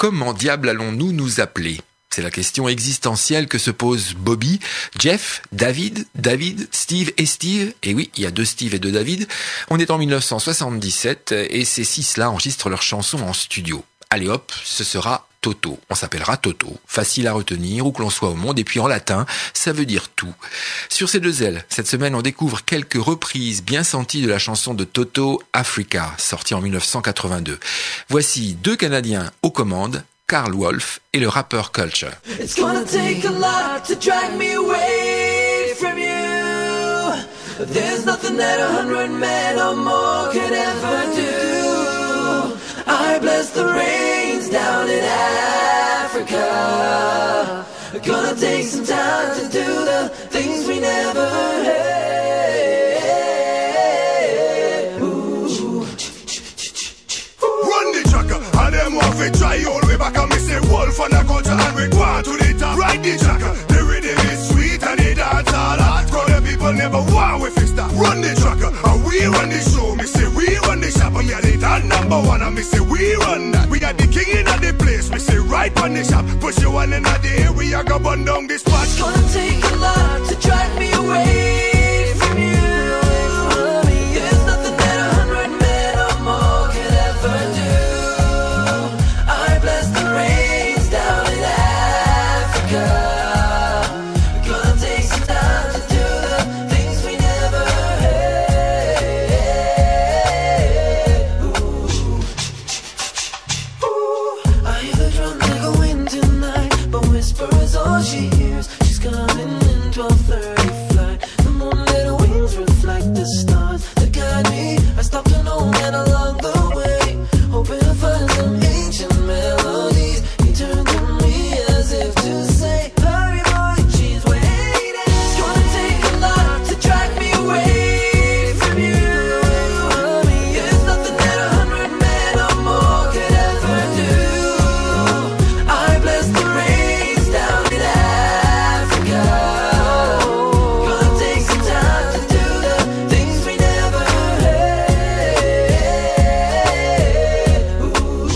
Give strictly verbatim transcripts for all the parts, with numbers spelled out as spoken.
comment diable allons-nous nous appeler ? C'est la question existentielle que se pose Bobby, Jeff, David, David, Steve et Steve. Et oui, il y a deux Steve et deux David. On est en dix-neuf cent soixante-dix-sept et ces six-là enregistrent leurs chansons en studio. Allez hop, ce sera Toto. On s'appellera Toto. Facile à retenir où que l'on soit au monde. Et puis en latin, ça veut dire tout. Sur ces deux ailes, cette semaine, on découvre quelques reprises bien senties de la chanson de Toto, Africa, sortie en dix-neuf cent quatre-vingt-deux. Voici deux Canadiens aux commandes, Carl Wolf et le rappeur Culture. It's gonna take a lot to drag me away from you. There's nothing that a hundred men or more could ever do. I bless the rains down in Africa. Gonna take some time to do the things we never had. Ooh. Run the tracker, and them off it try all the way back and me say wolf and a culture and we go on to the top. Ride the tracker, the rhythm is sweet and the dance all hot. Cause the people never want we fi stop. Run the tracker, and we run the show. Me say we run the shop and me a the top number one and me say we run that. We are the king in the place. Me say right on the shop, push you one in the air. We are go burn down this spot. It's gonna take a lot to drag me away from you. There's nothing that a hundred men or more could ever do. I bless the rains down in Africa. Gonna take some time to do the things we never had. Ooh. Ooh. I hear the drum echoing tonight, but whisper is all she hears. She's coming in twelve thirty flight. The moonlit wings reflect the stars that guide me. I stopped an old man along the way, hoping to find some ancient melodies. He turned to me as if to say, hurry boy, she's waiting. It's gonna take a lot to drag me away from you. There's nothing that a hundred men or more could ever do. I bless the rains down in Africa. Gonna take some time to do the things we never had. Ooh.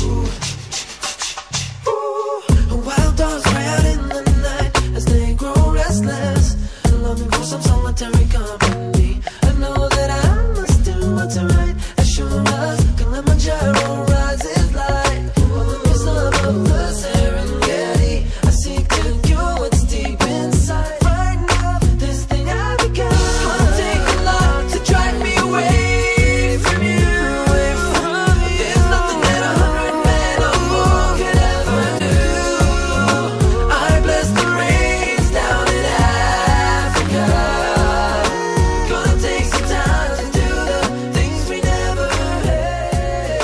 Ooh. Wild dogs cry out in the night as they grow restless, longing for some solitary company. I know that I must do what's right, as sure as Kilimanjaro rises like on the wisdom of the Serengeti. I seek to cure what's deep inside. Right now, this thing I begun. It's gonna take a lot to drag me away from you. There's nothing that a hundred men or more could ever do. I bless the rains down in Africa. Gonna take some time to do the things we never had.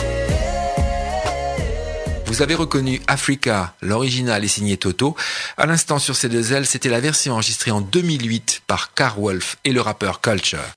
Vous avez reconnu Africa, l'original est signé Toto. À l'instant sur ces deux ailes, c'était la version enregistrée en deux mille huit par Carl Wolf et le rappeur Culture.